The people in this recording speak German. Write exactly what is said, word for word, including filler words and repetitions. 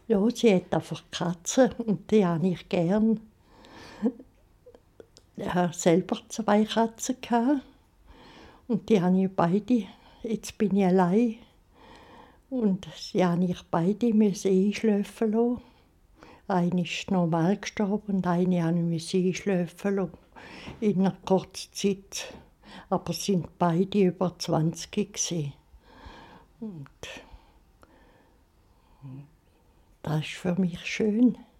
Ja, sie hat einfach Katzen und die habe ich gern. Ich hatte selber zwei Katzen gehabt und die habe ich beide jetzt bin ich allein und die habe ich beide müssen einschläfen lassen. Eine ist normal gestorben und eine musste ich einschläfen lassen, in einer kurzen Zeit. Aber sie waren beide über zwanzig gewesen. Und das ist für mich schön.